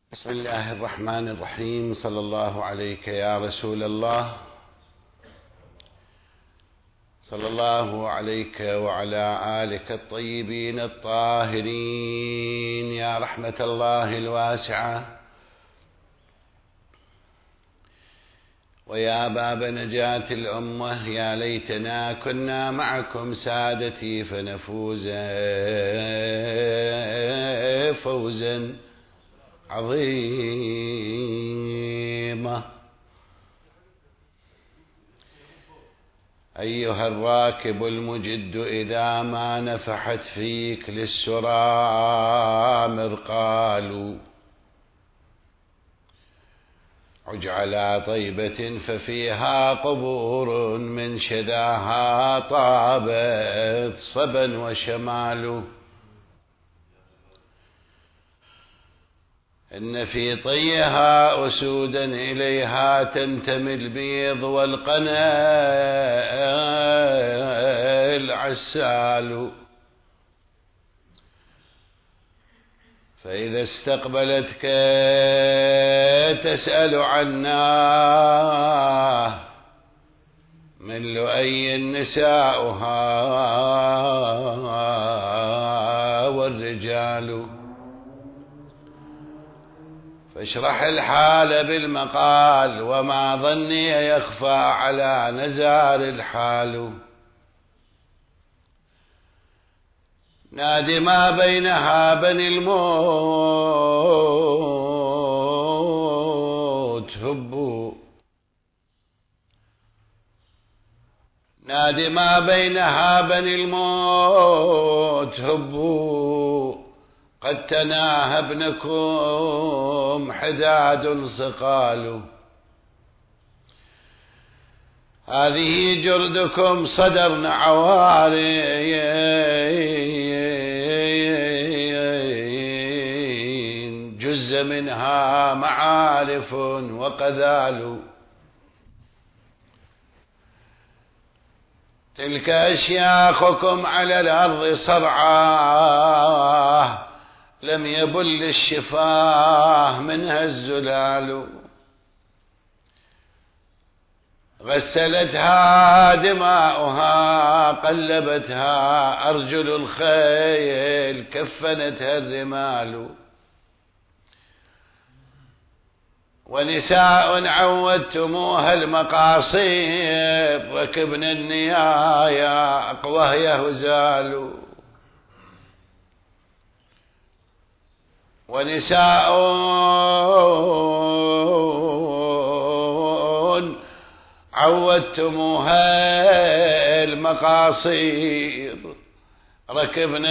بسم الله الرحمن الرحيم. صلى الله عليك يا رسول الله، صلى الله عليك وعلى آلك الطيبين الطاهرين يا رحمة الله الواسعة، ويا باب نجاة الأمة. يا ليتنا كنا معكم سادتي فنفوز فوزا عظيمة. أيها الراكب المجد، إذا ما نفحت فيك للسرى مرقال، عج على طيبة ففيها قبور من شذاها طابت صبا وشمال. إن في طيها أسودا إليها تنتمي البيض والقنا العسال، فإذا استقبلتك تسأل عنا من لؤي نساؤها والرجال. فاشرح الحال بالمقال، وما ظني يخفى على نزار الحال. نادي ما بينها بني الموت هبوا، نادي ما بينها بني الموت هبوا، قد تناهى ابنكم حداد صقال. هذه جردكم صدرنا عواري، جز منها معارف وقذال. تلك أشياخكم على الأرض صرعاه، لم يبل الشفاه منها الزلال. غسلتها دماؤها، قلبتها أرجل الخيل، كفنتها الرمال. ونساء عودتموها المقاصير، ركبن النيايا وهي هزال. ونساء عودتموها المقاصير، ركبن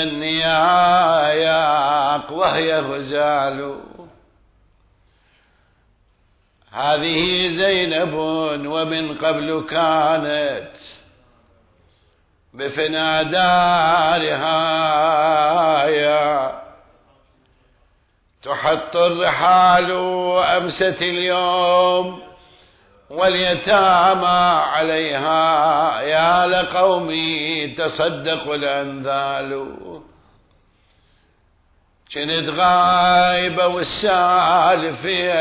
النيايق وهي غزال. هذه زينب ومن قبل كانت بفنا دارها تحط الرحال. أمست اليوم واليتامى عليها، يا لقومي تصدقوا الأنذال. كنت غايبة والسال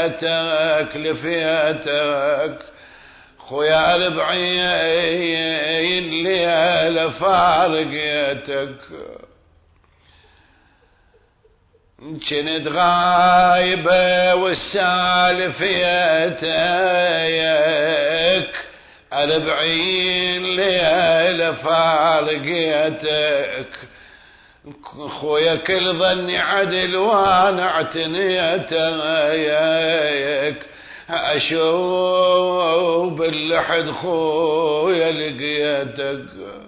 لفيتك خويا أربعين ليلة فارقيتك. كنت غايبة والسال فيتك، 40 ليلة فارقيتك. خويا كل ظني عدل وانا اعتنيتك، اشوف اللحد خويا لقيتك.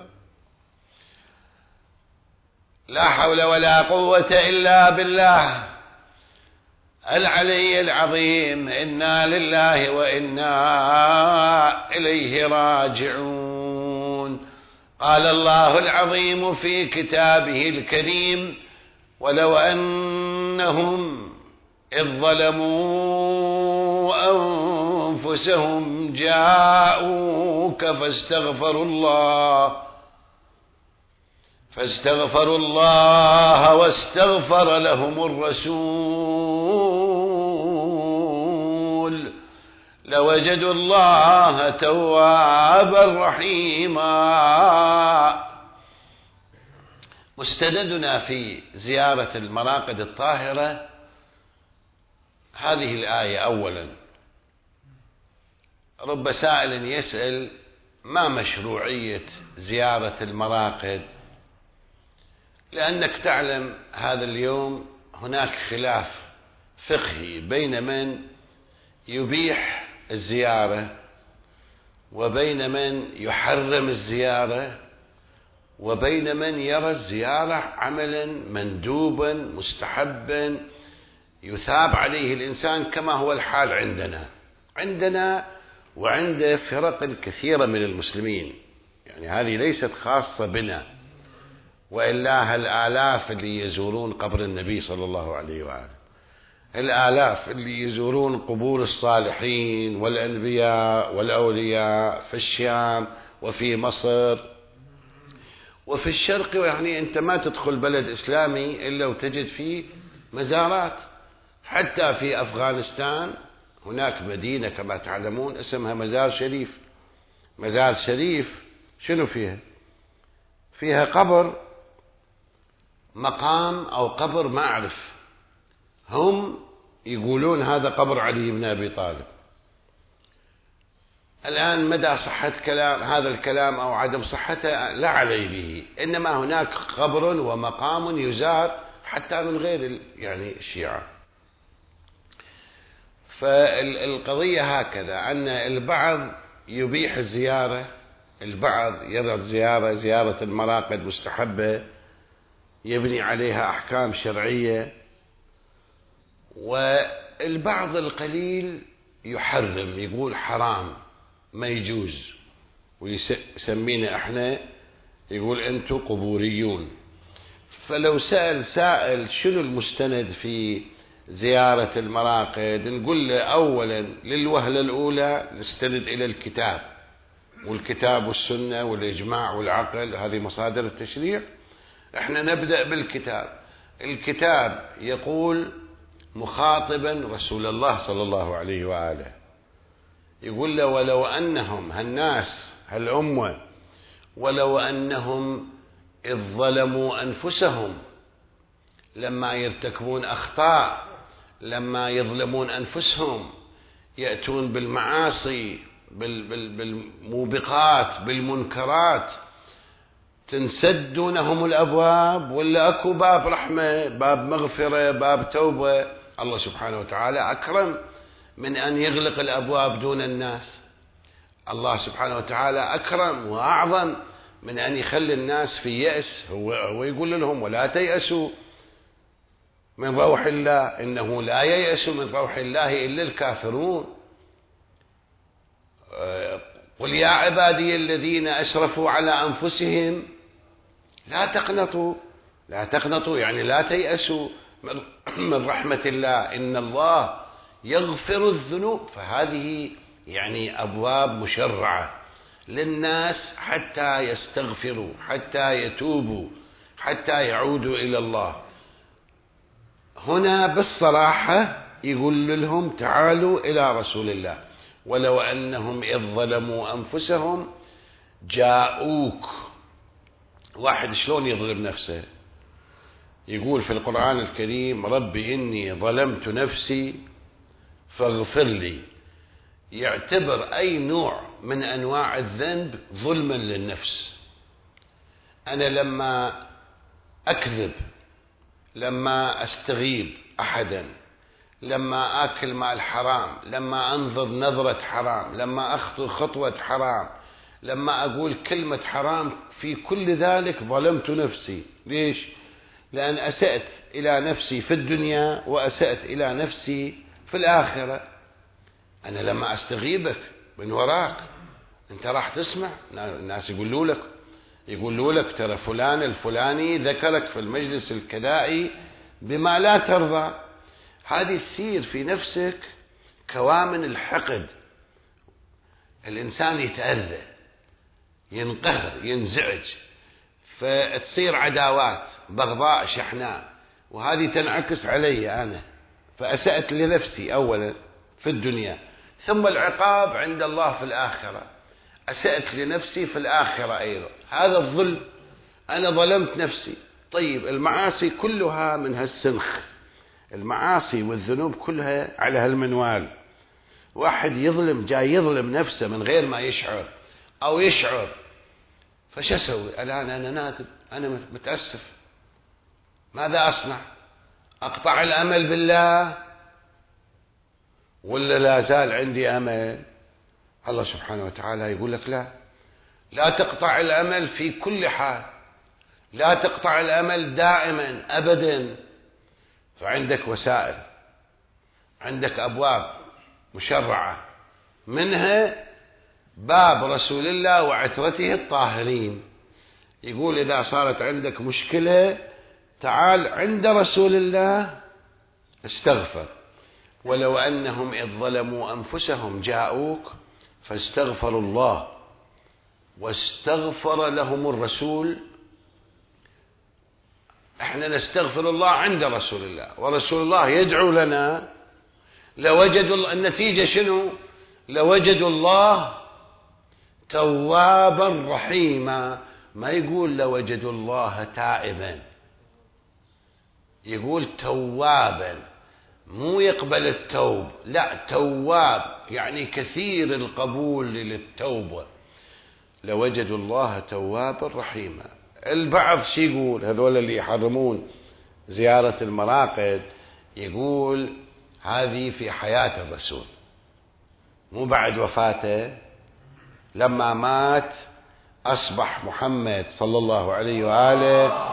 لا حول ولا قوة إلا بالله العلي العظيم. إنا لله وإنا إليه راجعون. قال الله العظيم في كتابه الكريم: ولو أنهم إذ ظلموا أنفسهم جاءوك فاستغفروا الله واستغفر لهم الرسول لوجدوا الله توابا رحيما. مستندنا في زيارة المراقد الطاهرة هذه الآية. أولا، رب سائل يسأل: ما مشروعية زيارة المراقد؟ لأنك تعلم هذا اليوم هناك خلاف فقهي بين من يبيح الزيارة وبين من يحرم الزيارة وبين من يرى الزيارة عملا مندوبا مستحبا يثاب عليه الإنسان، كما هو الحال عندنا وعند فرق كثيرة من المسلمين. يعني هذه ليست خاصة بنا، وإلا الآلاف اللي يزورون قبر النبي صلى الله عليه وآله، الآلاف اللي يزورون قبور الصالحين والأنبياء والأولياء في الشام وفي مصر وفي الشرق. يعني أنت ما تدخل بلد إسلامي إلا وتجد فيه مزارات. حتى في أفغانستان هناك مدينة كما تعلمون اسمها مزار شريف. مزار شريف شنو فيها؟ فيها قبر، مقام أو قبر ما أعرف، هم يقولون هذا قبر علي بن أبي طالب. الآن مدى صحة هذا الكلام أو عدم صحته لا علي به، إنما هناك قبر ومقام يزار حتى من غير يعني الشيعة. فالقضية هكذا، أن البعض يبيح الزيارة، البعض يرى زيارة المراقد مستحبة، يبني عليها أحكام شرعية، والبعض القليل يحرم، يقول حرام ما يجوز، ويسمينا احنا يقول انتم قبوريون. فلو سأل سائل شنو المستند في زيارة المراقد، نقول له أولا للوهلة الأولى نستند إلى الكتاب، والكتاب والسنة والإجماع والعقل، هذه مصادر التشريع. احنا نبدأ بالكتاب. الكتاب يقول مخاطبا رسول الله صلى الله عليه وآله، يقول له: ولو أنهم هالناس هالأمة ولو أنهم إذ ظلموا أنفسهم، لما يرتكبون أخطاء، لما يظلمون أنفسهم، يأتون بالمعاصي بالموبقات بالمنكرات، تنسدونهم الأبواب ولا أكو باب رحمة، باب مغفرة، باب توبة؟ الله سبحانه وتعالى أكرم من أن يغلق الأبواب دون الناس. الله سبحانه وتعالى أكرم وأعظم من أن يخلي الناس في يأس. هو يقول لهم: ولا تيأسوا من روح الله، إنه لا ييأس من روح الله إلا الكافرون. قل يا عبادي الذين أسرفوا على أنفسهم لا تقنطوا، يعني لا تيأسوا من رحمة الله، إن الله يغفر الذنوب. فهذه يعني أبواب مشرعة للناس حتى يستغفروا، حتى يتوبوا، حتى يعودوا إلى الله. هنا بالصراحة يقول لهم: تعالوا إلى رسول الله، ولو أنهم إذ ظلموا أنفسهم جاءوك. واحد شلون يظلم نفسه؟ يقول في القرآن الكريم: رب إني ظلمت نفسي فاغفر لي. يعتبر أي نوع من أنواع الذنب ظلما للنفس. أنا لما أكذب، لما أستغيب أحدا، لما آكل مال حرام، لما أنظر نظرة حرام، لما أخطو خطوة حرام، لما أقول كلمة حرام، في كل ذلك ظلمت نفسي. ليش؟ لأن أسأت إلى نفسي في الدنيا وأسأت إلى نفسي في الآخرة. أنا لما أستغيبك من وراك أنت راح تسمع الناس يقولوا لك ترى فلان الفلاني ذكرك في المجلس الكدائي بما لا ترضى. هذه تصير في نفسك كوامن الحقد. الإنسان يتأذى، ينقهر، ينزعج، فتصير عداوات، بغضاء، شحناء، وهذه تنعكس علي أنا، فأسأت لنفسي أولا في الدنيا، ثم العقاب عند الله في الآخرة، أسأت لنفسي في الآخرة أيضا، هذا الظلم، أنا ظلمت نفسي. طيب المعاصي كلها من هالسنخ، المعاصي والذنوب كلها على هالمنوال. واحد يظلم، جاي يظلم نفسه من غير ما يشعر أو يشعر، فش أسوي الآن؟ أنا نادم، أنا متأسف، ماذا أصنع؟ أقطع الأمل بالله ولا لا زال عندي أمل؟ الله سبحانه وتعالى يقول لك لا تقطع الأمل في كل حال، لا تقطع الأمل دائما أبدا. فعندك وسائل، عندك أبواب مشرعة، منها باب رسول الله وعترته الطاهرين. يقول إذا صارت عندك مشكلة تعال عند رسول الله استغفر، ولو أنهم إذ ظلموا أنفسهم جاءوك فاستغفروا الله واستغفر لهم الرسول. احنا نستغفر الله عند رسول الله، ورسول الله يدعو لنا. لوجدوا النتيجة شنو؟ لوجدوا الله توابا رحيما. ما يقول لوجدوا الله تائبا، يقول توابا، مو يقبل التوب، لا، تواب يعني كثير القبول للتوبة. لوجدوا الله توابا رحيما. البعض شي يقول، هذول اللي يحرمون زيارة المراقد، يقول هذه في حياة الرسول، مو بعد وفاته. لما مات أصبح محمد صلى الله عليه وآله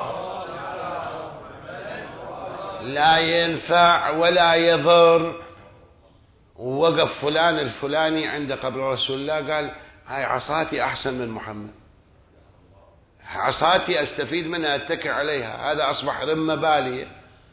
لا ينفع ولا يضر. ووقف فلان الفلاني عند قبر رسول الله قال هاي عصاتي أحسن من محمد، عصاتي أستفيد منها أتكئ عليها، هذا أصبح رمة بالية.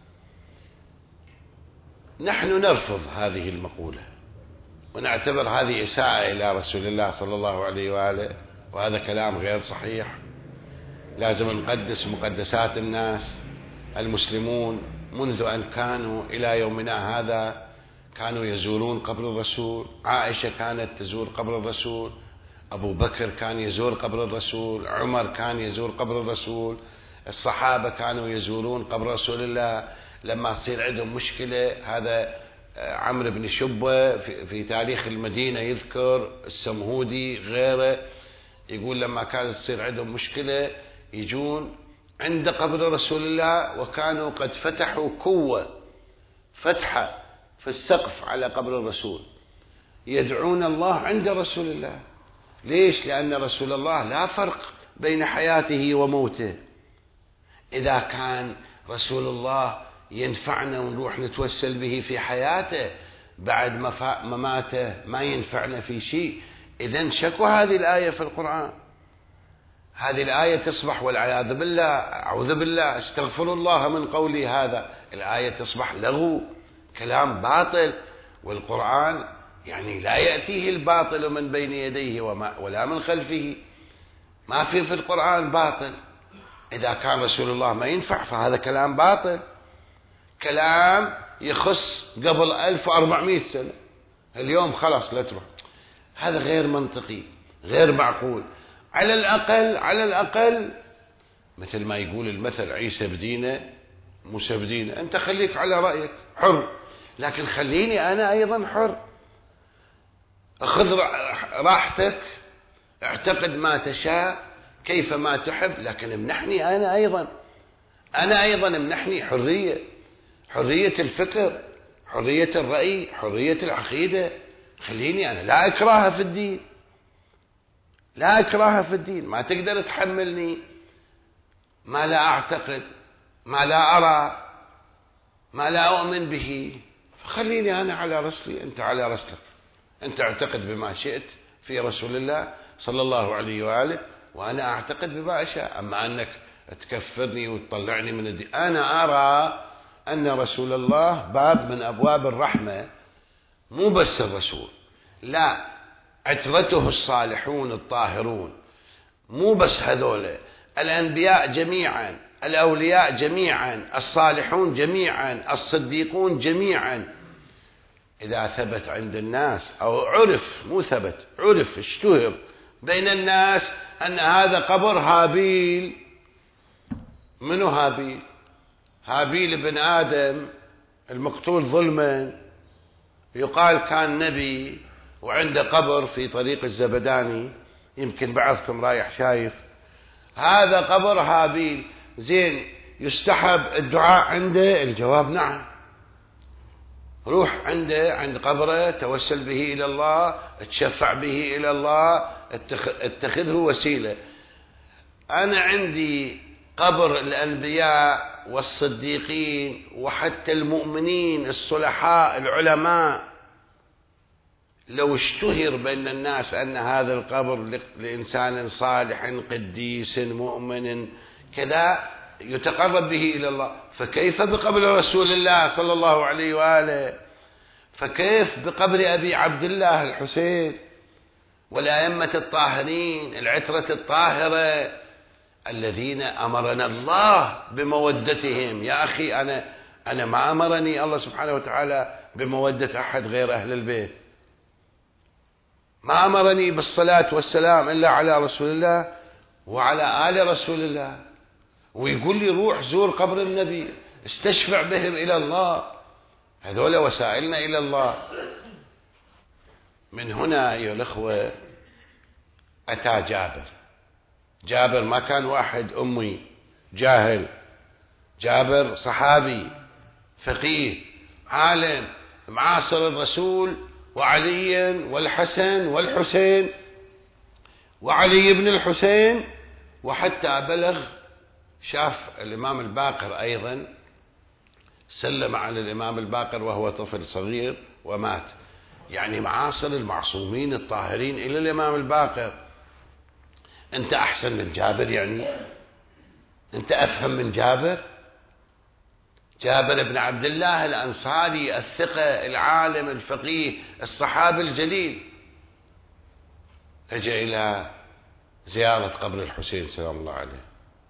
نحن نرفض هذه المقولة ونعتبر هذه إساءة إلى رسول الله صلى الله عليه وآله، وهذا كلام غير صحيح. لازم نقدس مقدسات الناس. المسلمون منذ أن كانوا إلى يومنا هذا كانوا يزورون قبر الرسول. عائشة كانت تزور قبر الرسول، أبو بكر كان يزور قبر الرسول، عمر كان يزور قبر الرسول، الصحابة كانوا يزورون قبر رسول الله. لما تصير عندهم مشكلة، هذا عمرو بن شبة في تاريخ المدينة يذكر، السمهودي غيره يقول لما كانت تصير عندهم مشكلة يجون عند قبر رسول الله، وكانوا قد فتحوا كوة فتحة في السقف على قبر الرسول، يدعون الله عند رسول الله. ليش؟ لأن رسول الله لا فرق بين حياته وموته. إذا كان رسول الله ينفعنا ونروح نتوسل به في حياته، بعد مماته ما ينفعنا في شيء، إذن شكو هذه الآية في القرآن. هذه الآية تصبح والعياذ بالله، أعوذ بالله، استغفر الله من قولي هذا، الآية تصبح لغو، كلام باطل. والقرآن يعني لا يأتيه الباطل من بين يديه ولا من خلفه، ما في القرآن باطل. إذا كان رسول الله ما ينفع فهذا كلام باطل، كلام يخص قبل 1400 سنة، اليوم خلاص لا تروح. هذا غير منطقي، غير معقول. على الأقل مثل ما يقول المثل، عيسى بدينه موسى بدينه. أنت خليك على رأيك حر، لكن خليني أنا أيضا حر. أخذ راحتك، اعتقد ما تشاء كيف ما تحب، لكن امنحني أنا أيضا امنحني حرية الفكر، حرية الرأي، حرية العقيدة. خليني أنا، لا إكراه في الدين، لا إكراه في الدين. ما تقدر تحملني ما لا أعتقد، ما لا أرى، ما لا أؤمن به. فخليني أنا على رسلي، أنت على رسلك. أنت اعتقد بما شئت في رسول الله صلى الله عليه وآله، وأنا أعتقد بما أشاء. أما أنك تكفرني وتطلعني من الدين، أنا أرى أن رسول الله باب من أبواب الرحمة. مو بس الرسول، لا، عترته الصالحون الطاهرون، مو بس هذول، الأنبياء جميعا، الأولياء جميعا، الصالحون جميعا، الصديقون جميعا. إذا ثبت عند الناس أو عرف، مو ثبت، عرف اشتهر بين الناس أن هذا قبر هابيل. منو هابيل؟ هابيل بن آدم المقتول ظلما، يقال كان نبي وعنده قبر في طريق الزبداني، يمكن بعضكم رايح شايف هذا قبر هابيل. زين، يستحب الدعاء عنده؟ الجواب نعم. روح عنده، عند قبره، توسل به إلى الله، تشفع به إلى الله، اتخذه وسيلة. أنا عندي قبر الأنبياء والصديقين وحتى المؤمنين الصلحاء العلماء، لو اشتهر بين الناس أن هذا القبر لإنسان صالح قديس مؤمن كذا يتقرب به إلى الله، فكيف بقبر رسول الله صلى الله عليه وآله؟ فكيف بقبر أبي عبد الله الحسين والأئمة الطاهرين العترة الطاهرة الذين أمرنا الله بمودتهم؟ يا أخي أنا ما أمرني الله سبحانه وتعالى بمودة أحد غير أهل البيت، ما أمرني بالصلاة والسلام إلا على رسول الله وعلى آل رسول الله، ويقول لي روح زور قبر النبي استشفع بهم إلى الله. هذول وسائلنا إلى الله. من هنا أيها الأخوة أتى جابر ما كان واحد أمي جاهل، جابر صحابي فقيه عالم معاصر الرسول وعليا والحسن والحسين وعلي بن الحسين، وحتى بلغ شاف الإمام الباقر أيضا، سلم على الإمام الباقر وهو طفل صغير ومات. يعني معاصر المعصومين الطاهرين إلى الإمام الباقر. أنت أحسن من جابر؟ يعني أنت أفهم من جابر؟ جابر بن عبد الله الأنصاري الثقة العالم الفقيه الصحابي الجليل، أجى إلى زيارة قبر الحسين سلام الله عليه.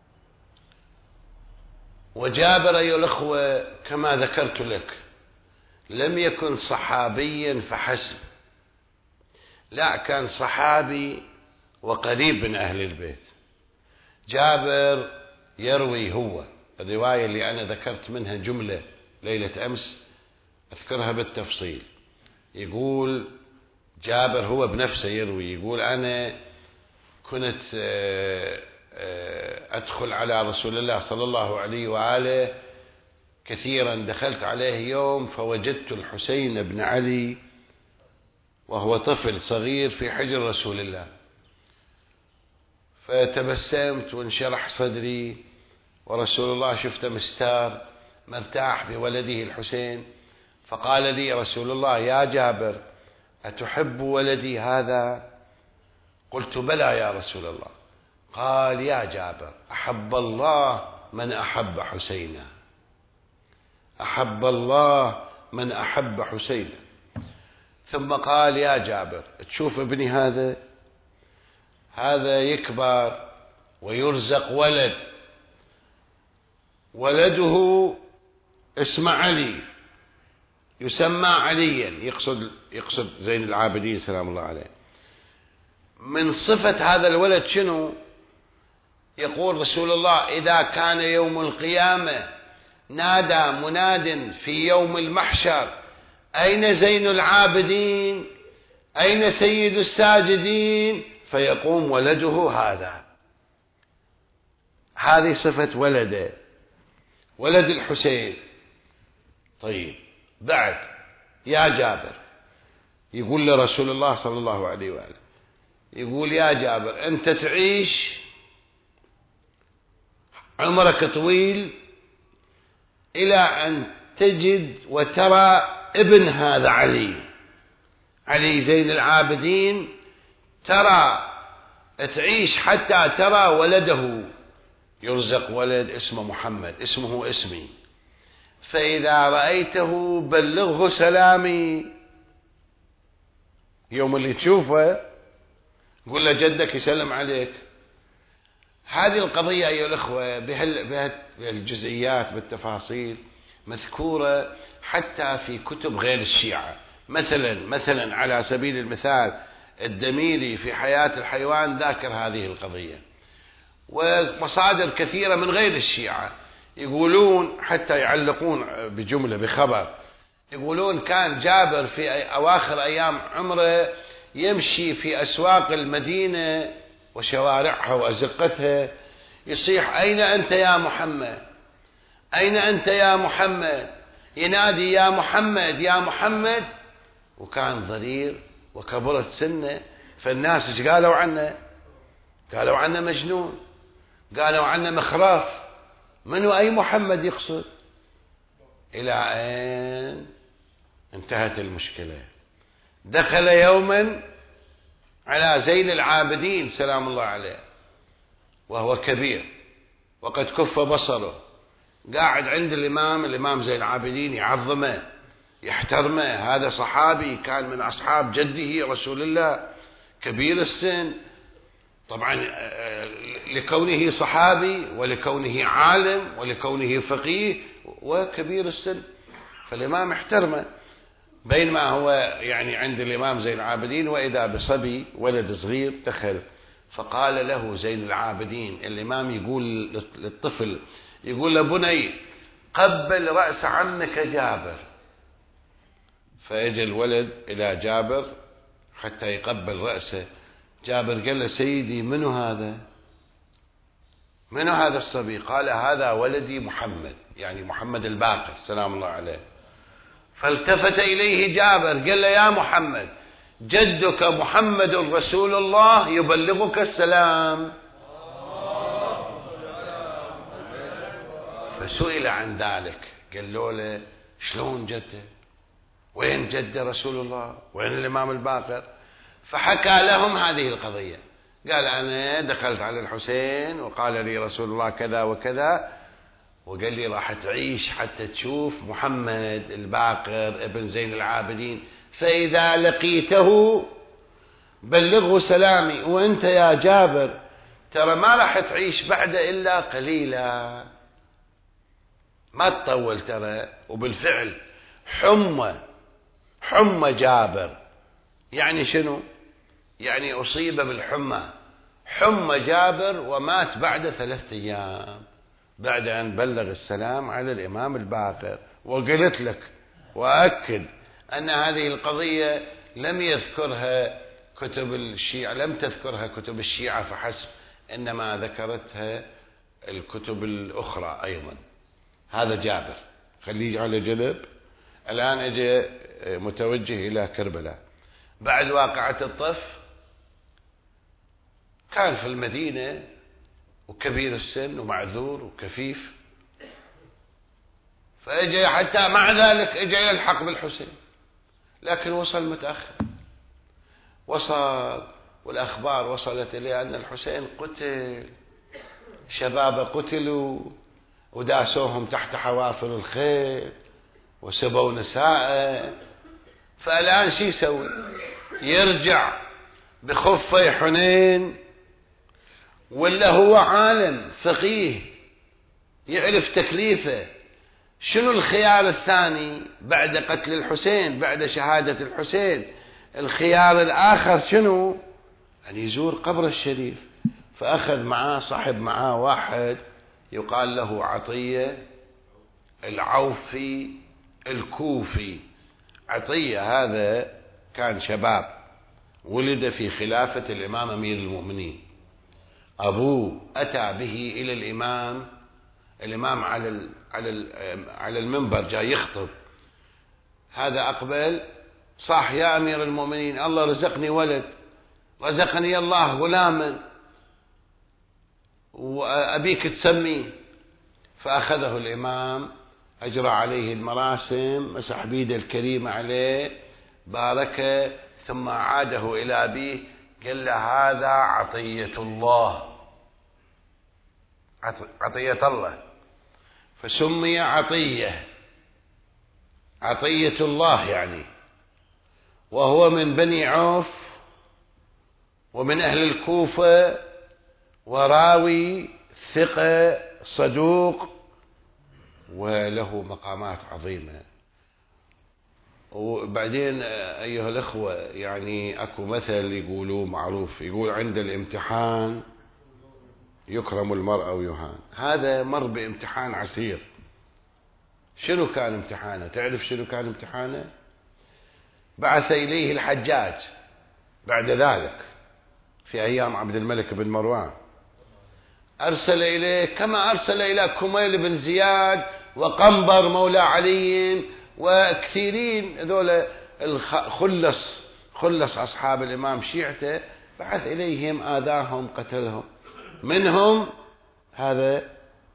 وجابر أيها الأخوة كما ذكرت لك لم يكن صحابيا فحسب، لا، كان صحابي وقريب من أهل البيت. جابر يروي، هو الرواية اللي أنا ذكرت منها جملة ليلة أمس أذكرها بالتفصيل. يقول جابر هو بنفسه يروي، يقول أنا كنت أدخل على رسول الله صلى الله عليه وآله كثيرا. دخلت عليه يوم فوجدت الحسين بن علي وهو طفل صغير في حجر رسول الله، فتبسمت وانشرح صدري، ورسول الله شفته مستار مرتاح بولده الحسين، فقال لي رسول الله: يا جابر أتحب ولدي هذا؟ قلت: بلى يا رسول الله. قال: يا جابر أحب الله من أحب حسينا، أحب الله من أحب حسينا. ثم قال: يا جابر تشوف ابني هذا يكبر ويرزق ولد، ولده اسمه علي، يسمى عليا، يقصد زين العابدين سلام الله عليه. من صفة هذا الولد شنو؟ يقول رسول الله: إذا كان يوم القيامة نادى مناد في يوم المحشر: أين زين العابدين؟ أين سيد الساجدين؟ فيقوم ولده هذا. هذه صفة ولده، ولد الحسين. طيب بعد يا جابر يقول لرسول الله صلى الله عليه وآله، يقول: يا جابر أنت تعيش عمرك طويل إلى أن تجد وترى ابن هذا علي زين العابدين، تعيش حتى ترى ولده يرزق ولد اسمه محمد، اسمه اسمي، فإذا رأيته بلغه سلامي. يوم اللي تشوفه قل له جدك يسلم عليك. هذه القضية أيها الأخوة بهالجزئيات بالتفاصيل مذكورة حتى في كتب غير الشيعة، مثلا على سبيل المثال الدميري في حياة الحيوان ذاكر هذه القضية، ومصادر كثيرة من غير الشيعة يقولون، حتى يعلقون بجملة بخبر، يقولون كان جابر في أواخر أيام عمره يمشي في أسواق المدينة وشوارعها وأزقتها يصيح: أين أنت يا محمد؟ أين أنت يا محمد؟ ينادي: يا محمد يا محمد. وكان ضرير وكبرت سنه، فالناس ايش قالوا عنه؟ قالوا عنه مجنون، قالوا عنه مخراف. منو أي محمد يقصد؟ إلى أين انتهت المشكلة؟ دخل يوما على زين العابدين سلام الله عليه وهو كبير وقد كف بصره، قاعد عند الإمام زين العابدين يعظمه يحترمه، هذا صحابي كان من أصحاب جده رسول الله كبير السن، طبعا لكونه صحابي ولكونه عالم ولكونه فقيه وكبير السن، فالإمام احترمه. بينما هو يعني عند الإمام زين العابدين وإذا بصبي ولد صغير دخل، فقال له زين العابدين، الإمام يقول للطفل، يقول له: بني قبل رأس عمك جابر. فأجى الولد إلى جابر حتى يقبل رأسه. جابر قال له: سيدي منو هذا؟ منو هذا الصبي؟ قال: هذا ولدي محمد، يعني محمد الباقر سلام الله عليه. فالتفت إليه جابر قال له: يا محمد، جدك محمد رسول الله يبلغك السلام. فسئل عن ذلك، قالوا له: شلون جده؟ وين جد رسول الله؟ وين الإمام الباقر؟ فحكى لهم هذه القضية، قال: أنا دخلت على الحسين وقال لي رسول الله كذا وكذا، وقال لي راح تعيش حتى تشوف محمد الباقر ابن زين العابدين، فإذا لقيته بلغه سلامي، وأنت يا جابر ترى ما راح تعيش بعد إلا قليلا، ما تطول ترى. وبالفعل حمى جابر. يعني شنو؟ يعني أصيب بالحمى، حمى جابر ومات بعد 3 أيام بعد أن بلغ السلام على الإمام الباقر. وقلت لك وأكد أن هذه القضية لم يذكرها كتب الشيعة، لم تذكرها كتب الشيعة فحسب، إنما ذكرتها الكتب الأخرى أيضا. هذا جابر، خليه على جنب. الآن أجي متوجه إلى كربلاء بعد واقعة الطف. كان في المدينة وكبير السن ومعذور وكفيف، فأجي حتى مع ذلك أجي يلحق بالحسين، لكن وصل متأخر. وصل والأخبار وصلت إليه أن الحسين قتل، شباب قتلوا وداسوهم تحت حوافر الخيل وسبوا نساء. فالآن شو يسوي؟ يرجع بخفي حنين، ولا هو عالم فقيه يعرف تكليفه؟ شنو الخيار الثاني بعد قتل الحسين، بعد شهادة الحسين؟ الخيار الآخر شنو؟ أن يزور قبر الشريف. فأخذ معاه، صاحب معاه واحد يقال له عطية العوفي الكوفي. عطية هذا كان شباب، ولد في خلافة الإمام أمير المؤمنين. أبوه أتى به إلى الإمام على المنبر جاي يخطب. هذا أقبل صاح: يا أمير المؤمنين، الله رزقني ولد، رزقني الله غلاما، وأبيك تسميه. فأخذه الإمام، أجرى عليه المراسم، مسح بيده الكريمة عليه، باركه، ثم عاده إلى أبيه قال له: هذا عطية الله، عطية الله. فسمي عطية الله يعني، وهو من بني عوف ومن أهل الكوفة، وراوي ثقة صدوق وله مقامات عظيمة. وبعدين أيها الأخوة يعني أكو مثل يقولوه معروف، يقول عند الامتحان يكرم المرء أو يهان. هذا مر بامتحان عسير. شنو كان امتحانه؟ تعرف شنو كان امتحانه؟ بعث إليه الحجاج بعد ذلك في أيام عبد الملك بن مروان، أرسل إليه كما أرسل إلى كميل بن زياد وقنبر مولى علي وكثيرين هذول خلص أصحاب الإمام شيعته، بعث إليهم آذاهم قتلهم. منهم هذا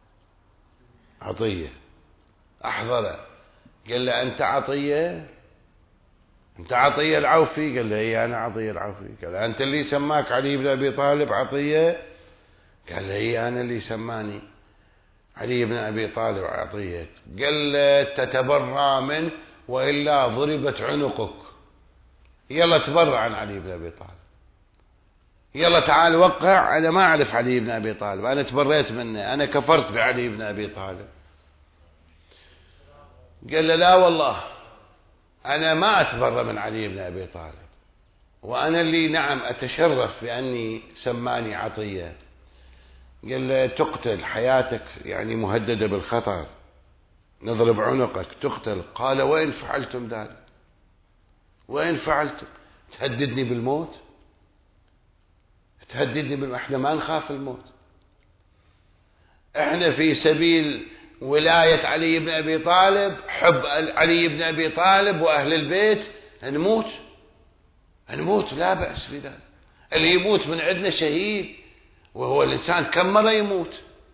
عطية، أحضره قال له أنت عطية؟ أنت عطية العوفي؟ قال له إيه أنا عطية العوفي. قال له أنت اللي سماك علي بن أبي طالب عطية؟ قال له إيه أنا اللي سماني علي بن أبي طالب عطية. قال له تتبرى منه وإلا ضربت عنقك. يلا تبرع عن علي بن أبي طالب، يلا تعال وقع، أنا ما أعرف علي بن أبي طالب، أنا تبريت منه، أنا كفرت بعلي بن أبي طالب. قال له لا والله أنا ما أتبرى من علي بن أبي طالب، وأنا اللي نعم أتشرف بأني سماني عطية. قال له تقتل، حياتك يعني مهددة بالخطر، نضرب عنقك تقتل. قال وإن فعلتم ذلك؟ وإن فعلتم؟ تهددني بالموت؟ تهددني احنا ما نخاف الموت، احنا في سبيل ولاية علي بن أبي طالب، حب علي بن أبي طالب وأهل البيت، نموت لا بأس بذلك. اللي يموت من عندنا شهيد، وهو الإنسان كم مرة يموت؟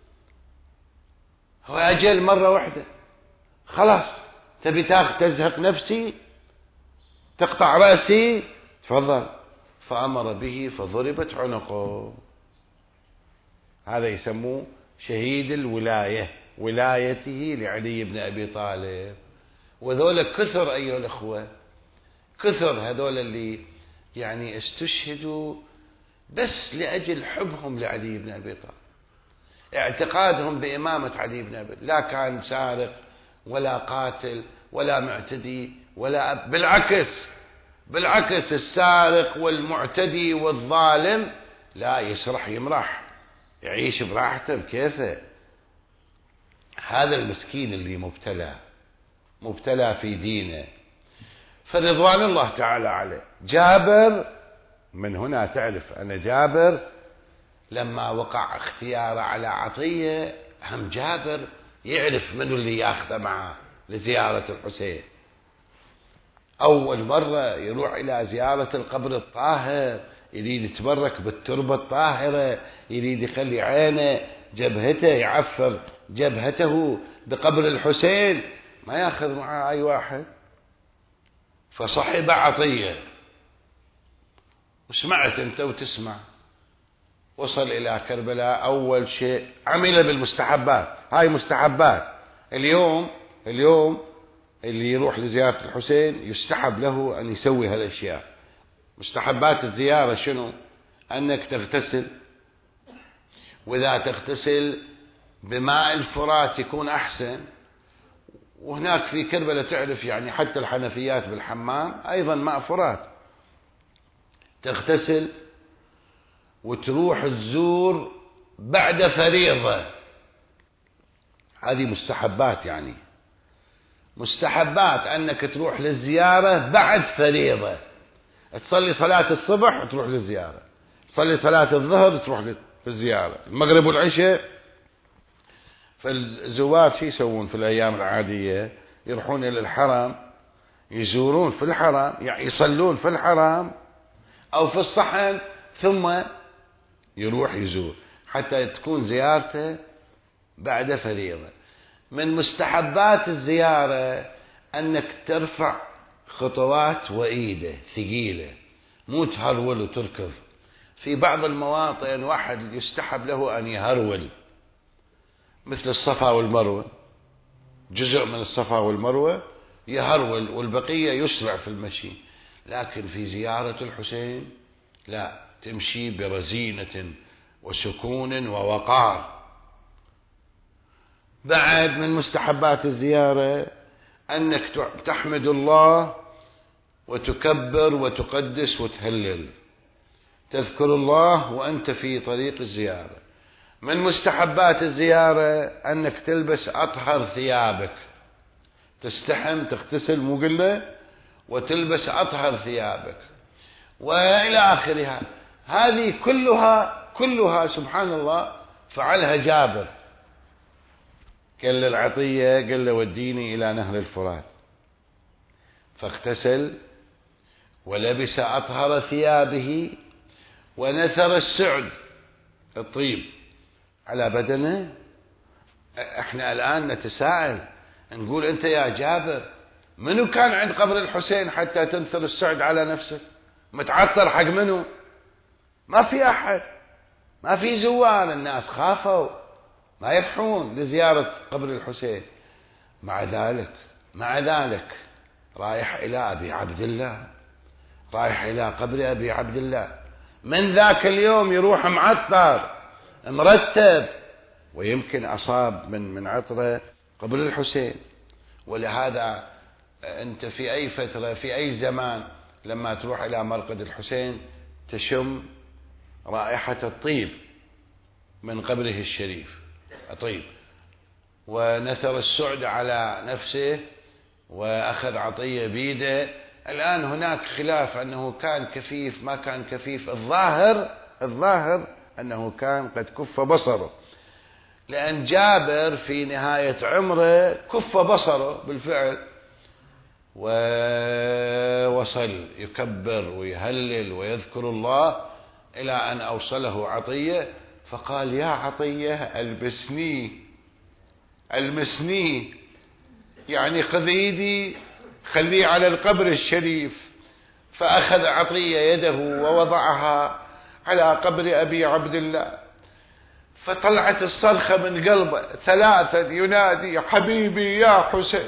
هو أجل مرة واحدة، خلاص تبي تزهق نفسي تقطع رأسي، تفضل. فأمر به فضربت عنقه. هذا يسموه شهيد الولاية، ولايته لعلي بن أبي طالب. وذولا كثر أيها الأخوة، كثر هذول اللي يعني استشهدوا بس لأجل حبهم لعلي بن أبي طالب، اعتقادهم بإمامة علي بن أبي طالب. لا كان سارق ولا قاتل ولا معتدي ولا بالعكس السارق والمعتدي والظالم لا يسرح يمرح، يعيش براحته بكيفه. هذا المسكين اللي مبتلى في دينه، فرضوان الله تعالى عليه. جابر من هنا تعرف أن جابر لما وقع اختياره على عطية، هم جابر يعرف منو اللي ياخذه معه لزيارة الحسين. أول مرة يروح إلى زيارة القبر الطاهر، يريد يتبرك بالتربة الطاهرة، يريد يخلي عينه جبهته يعفر جبهته بقبر الحسين، ما ياخذ معه أي واحد. فصحب عطية، وسمعت أنت وتسمع. وصل إلى كربلاء، أول شيء عمل بالمستحبات. هاي مستحبات. اليوم اللي يروح لزيارة الحسين يستحب له أن يسوي هالأشياء. مستحبات الزيارة شنو؟ أنك تغتسل، وإذا تغتسل بماء الفرات يكون أحسن. وهناك في كربلاء تعرف يعني حتى الحنفيات بالحمام أيضا ماء فرات. تغتسل وتروح تزور بعد فريضة. هذه مستحبات، يعني مستحبات أنك تروح للزيارة بعد فريضة. تصلي صلاة الصبح تروح للزيارة، تصلي صلاة الظهر تروح للزيارة، المغرب والعشاء. فالزوار شو يسوون في الأيام العادية؟ يروحون إلى الحرم، يزورون في الحرم، يعني يصلون في الحرم أو في الصحن، ثم يروح يزور حتى تكون زيارته بعد فريضة. من مستحبات الزيارة أنك ترفع خطوات وإيده ثقيلة، مو تهرول وتركض. في بعض المواطن واحد يستحب له أن يهرول، مثل الصفا والمروة، جزء من الصفا والمروة يهرول والبقية يسرع في المشي. لكن في زيارة الحسين لا، تمشي برزينة وسكون ووقار. بعد من مستحبات الزيارة أنك تحمد الله وتكبر وتقدس وتهلل، تذكر الله وأنت في طريق الزيارة. من مستحبات الزيارة أنك تلبس أطهر ثيابك، تستحم تغتسل مو قلة وتلبس أطهر ثيابك وإلى آخرها. هذه كلها سبحان الله فعلها جابر. قال له العطية، قال له وديني إلى نهر الفرات، فاغتسل ولبس أطهر ثيابه ونثر السعد الطيب على بدنه. احنا الآن نتساءل نقول أنت يا جابر منو كان عند قبر الحسين حتى تنثر السعد على نفسك؟ متعطر حق منو؟ ما في أحد، ما في زوار، الناس خافوا ما يفحون لزيارة قبر الحسين. مع ذلك رايح إلى أبي عبد الله، رايح إلى قبر أبي عبد الله، من ذاك اليوم يروح معطر مرتب، ويمكن أصاب من عطرة قبر الحسين. ولهذا أنت في أي فترة في أي زمان لما تروح إلى مرقد الحسين تشم رائحة الطيب من قبره الشريف، طيب. ونثر السعد على نفسه وأخذ عطية بيده. الآن هناك خلاف أنه كان كفيف ما كان كفيف. الظاهر أنه كان قد كف بصره، لأن جابر في نهاية عمره كف بصره بالفعل، ووصل يكبر ويهلل ويذكر الله إلى أن أوصله عطية، فقال يا عطية المسني، يعني خذ يدي خليه على القبر الشريف. فأخذ عطية يده ووضعها على قبر أبي عبد الله، فطلعت الصرخة من قلبه ثلاثا ينادي حبيبي يا حسين،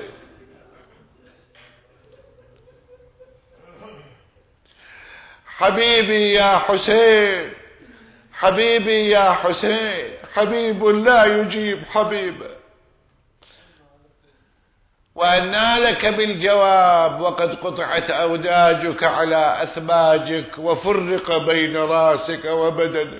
حبيبي يا حسين، حبيبي يا حسين، حبيب لا يجيب حبيبه. وأنى لك بالجواب وقد قطعت أوداجك على أثباجك وفرق بين راسك وبدنك.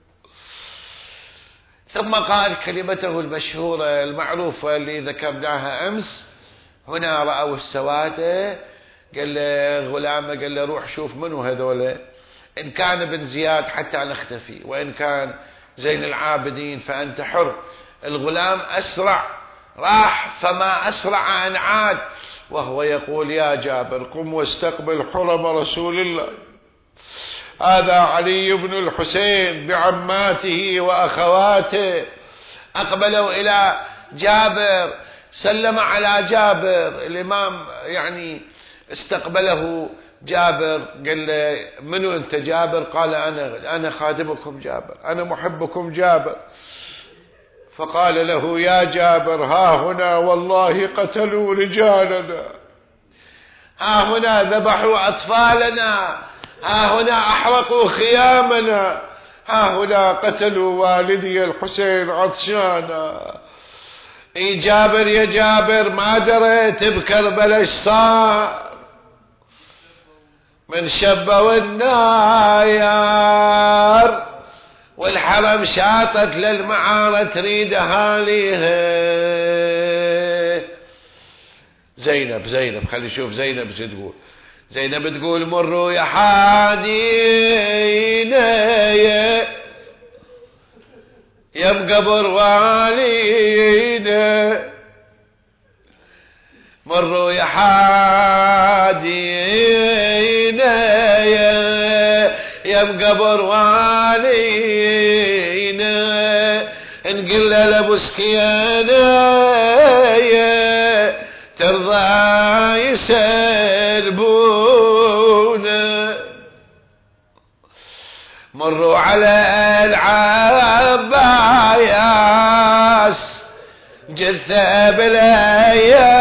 ثم قال كلمته المشهورة المعروفة اللي ذكرناها أمس: هنا رأوا السوادة. قال له غلامه، قال له روح شوف منو هذولا، إن كان ابن زياد حتى نختفي، وإن كان زين العابدين فأنت حر. الغلام أسرع، راح فما أسرع أن عاد وهو يقول يا جابر قم واستقبل حرم رسول الله، هذا علي بن الحسين بعماته وأخواته. أقبلوا إلى جابر، سلم على جابر الإمام، يعني استقبله جابر. قال له منو أنت جابر؟ قال أنا خادمكم جابر، أنا محبكم جابر. فقال له يا جابر ها هنا والله قتلوا رجالنا، ها هنا ذبحوا أطفالنا، ها هنا أحرقوا خيامنا، ها هنا قتلوا والدي الحسين عطشانا. اي جابر يا جابر ما دريت بكربلاء ايش صار، من شبوا الناير والحرم شاطت للمعارة تريد اهاليها. زينب خلي نشوف زينب شو تقول. زينب تقول مروا يا حادينا يا مقبر والينا، مروا يا حادينا يا مقبر والينا، نقل لابو سكينة ترضى يسلبونا. مروا على العباس جثة بلا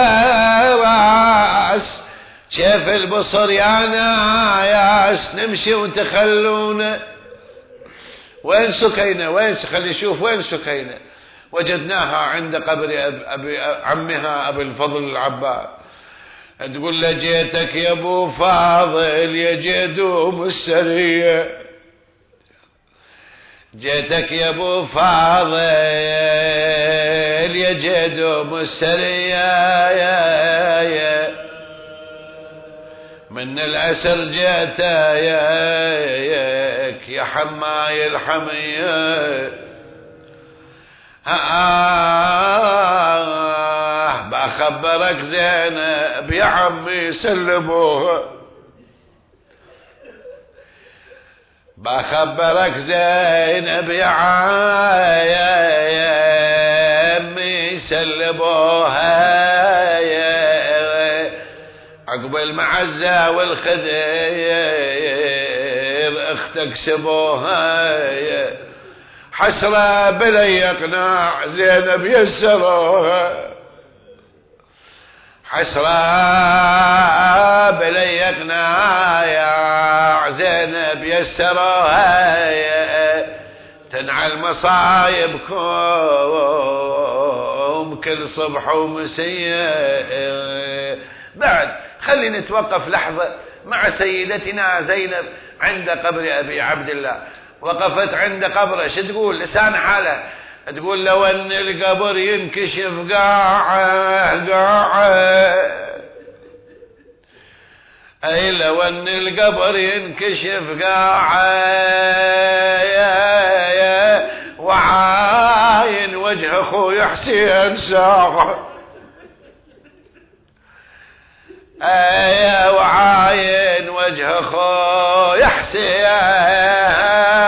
راس، شاف البصر يا ناياس نمشي وتخلونا. وين سكينة؟ خلي نشوف وين سكينة. وجدناها عند قبر عمها أبي الفضل العباس. تقول له جيتك يا ابو فاضل يا جدوم السرية، جيتك يا ابو فاضل يا جدوم السرية، يا من العسر جيته يا حماي الحمية، بخبرك زينب يا عمي سلموها، بخبرك زينب يا عمي سلموها، عقب المعزة والخدير اختك سبوها، حسرة بلا يقناع زينب يسروها، حسرة بلا يقناع يا زينب يسروها، تنعل مصايبكم كل صبح ومسية. بعد خلي نتوقف لحظة مع سيدتنا زينب عند قبر أبي عبد الله. وقفت عند قبره، شو تقول؟ لسان حاله تقول لو ان القبر ينكشف قاعه قاعه، اي لو ان القبر ينكشف قاعه وعاين وجه اخوي حسين ساعه، وعاين وجه اخوي حسين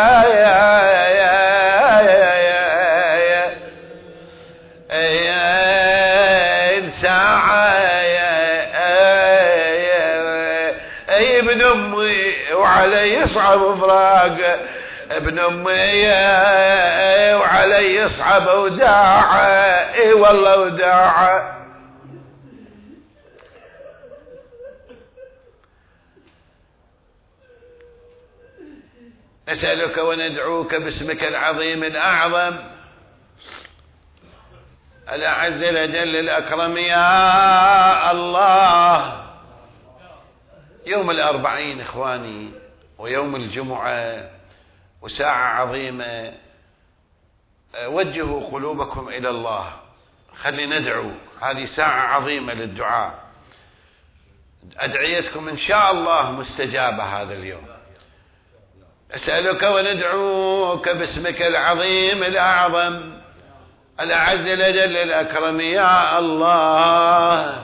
ابن امي وعلي يصعب فراق، ابن امي وعلي يصعب وداعه، اي والله وداعه. نسألك وندعوك باسمك العظيم الأعظم الأعز الأجل الأكرم يا الله، يوم الأربعين إخواني ويوم الجمعة وساعة عظيمة، وجهوا قلوبكم إلى الله، خلي ندعو، هذه ساعة عظيمة للدعاء، أدعيتكم إن شاء الله مستجابة هذا اليوم. أسألك وندعوك باسمك العظيم الأعظم الأعز الأجل الأكرم يا الله،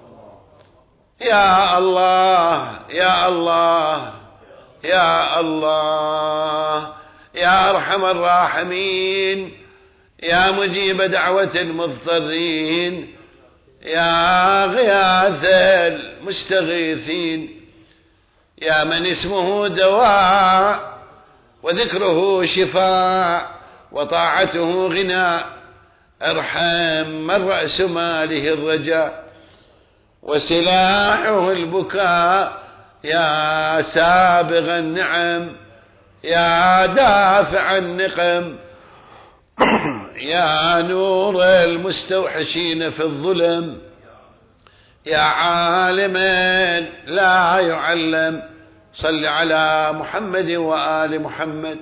يا الله يا الله يا الله يا أرحم الراحمين، يا مجيب دعوة المضطرين، يا غياث المستغيثين، يا من اسمه دواء وذكره شفاء وطاعته غناء، ارحم من رأس ماله الرجاء وسلاحه البكاء، يا سابغ النعم يا دافع النقم، يا نور المستوحشين في الظلم، يا عالما لا يعلم، صل على محمد وآل محمد.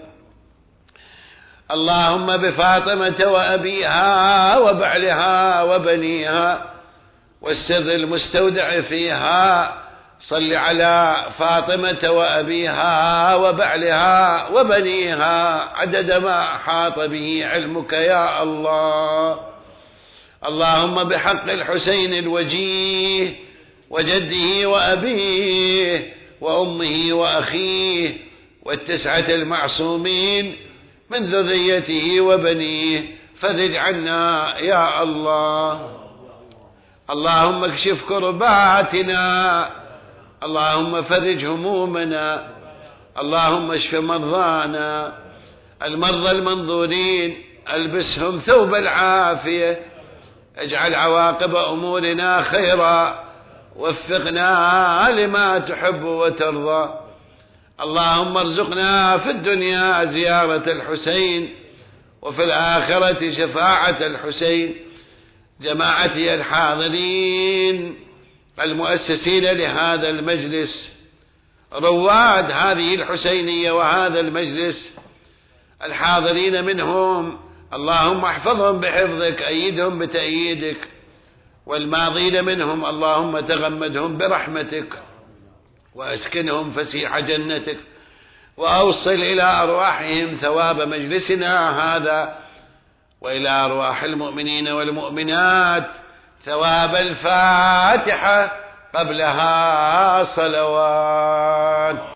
اللهم بفاطمة وأبيها وبعلها وبنيها والسر المستودع فيها، صل على فاطمة وأبيها وبعلها وبنيها عدد ما أحاط به علمك يا الله. اللهم بحق الحسين الوجيه وجده وأبيه وأمه وأخيه والتسعة المعصومين من ذريته وبنيه، فرج عنا يا الله. اللهم اكشف كرباتنا، اللهم فرج همومنا، اللهم اشف مرضانا، المرضى المنظورين البسهم ثوب العافية، اجعل عواقب أمورنا خيرا، وفقنا لما تحب وترضى. اللهم ارزقنا في الدنيا زيارة الحسين وفي الآخرة شفاعة الحسين. جماعتي الحاضرين المؤسسين لهذا المجلس، رواد هذه الحسينية وهذا المجلس، الحاضرين منهم اللهم احفظهم بحفظك، أيدهم بتأييدك، والماضين منهم اللهم تغمدهم برحمتك وأسكنهم فسيح جنتك، وأوصل إلى أرواحهم ثواب مجلسنا هذا، وإلى أرواح المؤمنين والمؤمنات ثواب الفاتحة قبلها صلوات.